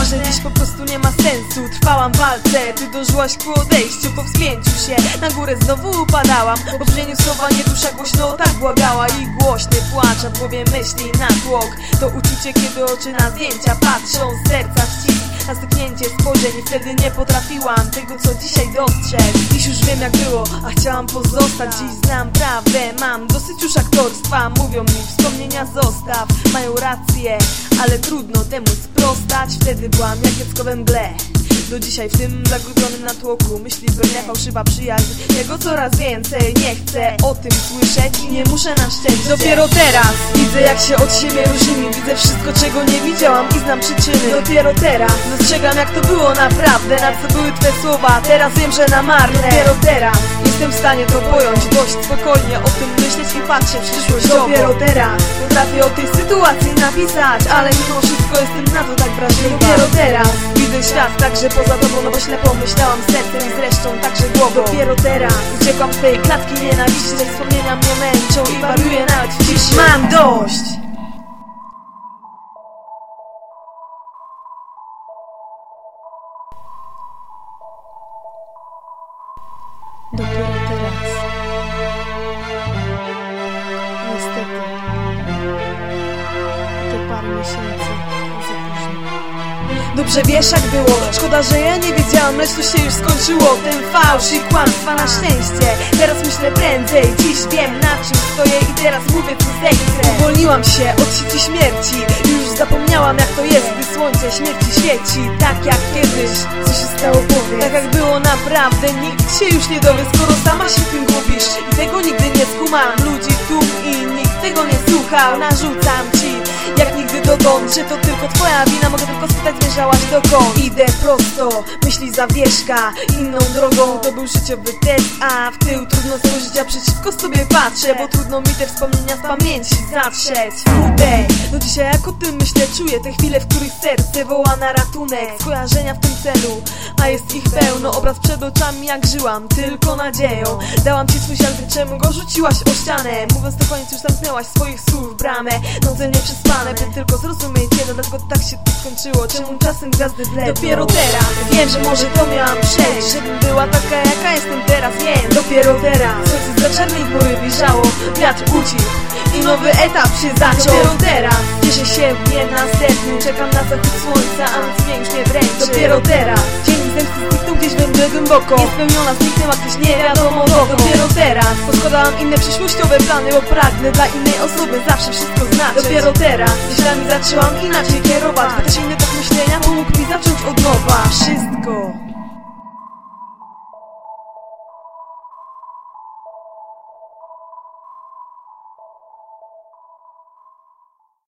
wiedziała, że dziś po prostu nie ma sensu. Trwałam w walce, ty dążyłaś ku odejściu. Po wspięciu się na górę znowu upadałam. Po brzmieniu słowa nie dusza głośno tak błagała. I głośny płacz, a w głowie myśli natłok. To uczucie, kiedy oczy na zdjęcia patrzą, z serca ścisk, na styknięcie spojrzeń. I wtedy nie potrafiłam tego, co dzisiaj dostrzec. Dziś już wiem jak było, a chciałam pozostać. Dziś znam prawdę, mam dosyć już aktorstwa. Mówią mi, wspomnienia zostaw. Mają rację, ale trudno temu sprostać. Wtedy byłam jak dziecko we mgle. Do dzisiaj w tym zagubionym natłoku myśli brnie fałszywa przyjaźń. Jego coraz więcej, nie chcę o tym słyszeć i nie muszę na szczęście. Dopiero teraz widzę jak się od siebie różnimy. Widzę wszystko czego nie widziałam i znam przyczyny. Dopiero teraz dostrzegam jak to było naprawdę. Na co były twe słowa, teraz wiem, że na marne. Dopiero teraz jestem w stanie to pojąć. Dość spokojnie o tym myśleć i patrzeć w przyszłość. Dopiero teraz potrafię o tej sytuacji napisać, ale mimo wszystko jestem na to tak wrażliwa. Dopiero teraz widzę świat także poza tobą, no bo ślepo myślałam sercem i zresztą także głową. Dopiero teraz uciekłam z tej klatki nienawiści. Te wspomnienia mnie męczą i wariuję nawet w ciszy. Mam dość! Dopiero teraz. Niestety. To parę miesięcy za późno. Dobrze wiesz jak było, szkoda, że ja nie wiedziałam, lecz to się już skończyło. Ten fałsz i kłamstwa na szczęście. Teraz myślę prędzej, dziś wiem na czym stoję i teraz mówię co zechcę. Uwolniłam się od sieci śmierci, już zapomniałam jak to jest, gdy słońce śmierci świeci. Tak jak kiedyś, co się stało powiedz. Tak jak było naprawdę, nikt się już nie dowie, skoro sama się tym gubisz. I tego nigdy nie skumam, ludzi tu i nikt tego nie słuchał. Narzucam ci jak nigdy dotąd, że to tylko twoja wina. Mogę tylko spytać, zmierzałaś dokąd? Idę prosto, myśli zawieszka, inną drogą. To był życiowy test, a w tył trudno spojrzeć, a przeciwko sobie patrzę, bo trudno mi te wspomnienia z pamięci zatrzeć. Wódek, do dzisiaj jak o tym myślę, czuję te chwile, w których serce woła na ratunek. Skojarzenia w tym celu, a jest ich pełno. Obraz przed oczami jak żyłam, tylko nadzieją. Dałam ci swój świat, czemu go rzuciłaś o ścianę. Mówiąc to koniec, już zamknęłaś swoich słów bramę. Noce nieprzespane, by tylko zrozumieć jedno, dlaczego tak się to skończyło. Czemu czasem gwiazdy bledną? Dopiero teraz wiem, że może to miałam przejść, żebym była taka jaka jestem teraz, wiem. Dopiero teraz słońce za czarnej pory wyjrzało, wiatr ucichł i nowy etap się zaczął. Dopiero teraz cieszę się w dnie następnym, czekam na zachód słońca, a noc mnie już nie wręczy. Dopiero teraz cień zemsty zniknął gdzieś we mnie głęboko, niespełniona zniknęła gdzieś nie wiadomo dokąd. Dopiero teraz poskładałam inne przyszłościowe plany, bo pragnę dla innej osoby zawsze wszystko znaczyć. Dopiero teraz myślami zaczęłam inaczej kierować, bo też inny tok myślenia pomógł mi zacząć od nowa wszystko.